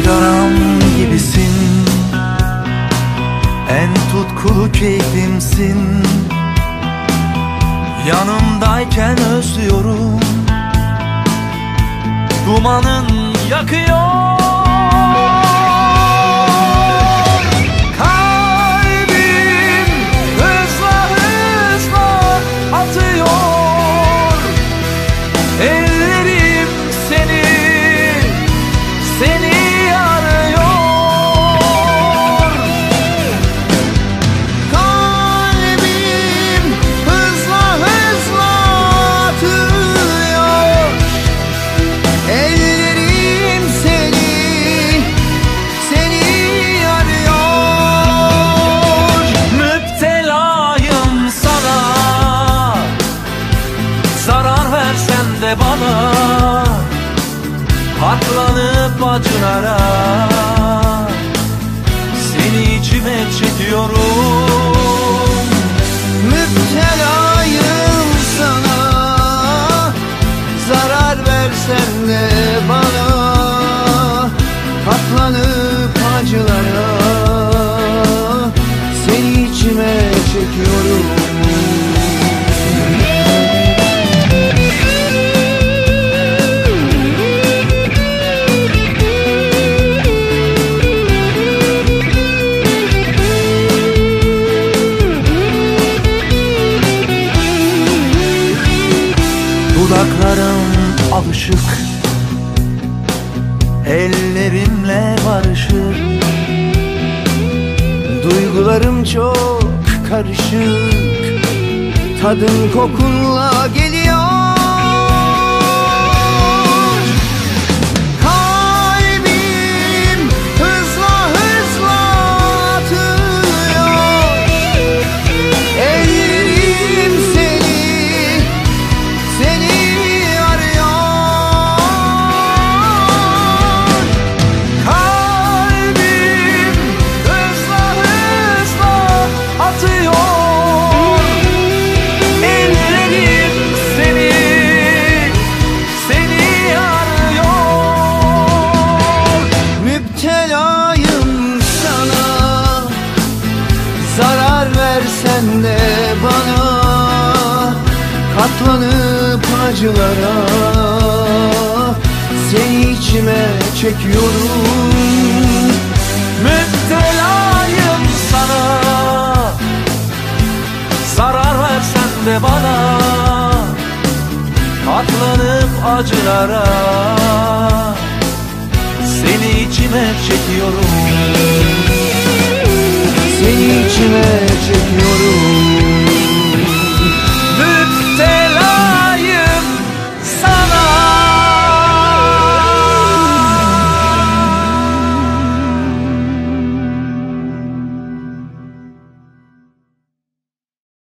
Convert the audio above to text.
Sigaram gibisin, en tutkulu keyfimsin. Yanımdayken özlüyorum, dumanın yakıyor. Kalbim hızla hızla atıyor. Ellerim seni arıyor. Kalbim hızla hızla atıyor. Ellerim seni arıyor. Müptelayım sana, zarar versen de bana, katlanıp acılara seni içime çekiyorum. Müptelayım sana, zarar versen de bana, katlanıp acılara seni içime çekiyorum. Dudaklarım alışık, ellerimle barışık. Duygularım çok karışık, tadın kokunla geliyor. Kalbim hızla hızla atıyor. Ellerim seni arıyor. Kalbim hızla hızla atıyor. Ellerim seni arıyor. Müptelayım sana, zarar versen de bana, katlanıp acılara seni içime çekiyorum. Müptelayım sana, zarar versen de bana, katlanıp acılara seni içime çekiyorum. Seni içime çekiyorum.